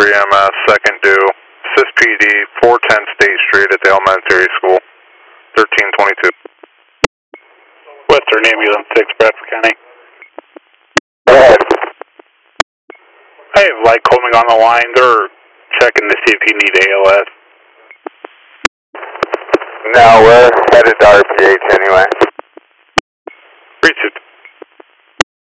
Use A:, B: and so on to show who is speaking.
A: EMS, second due, SysPD, 410 State Street at the Elementary School, 1322.
B: Western Ambulance 6, Bradford County.
C: Go ahead.
B: I have light combing on the line. They're checking to see if you need ALS.
C: No, we're headed to RPH anyway.
B: Reach it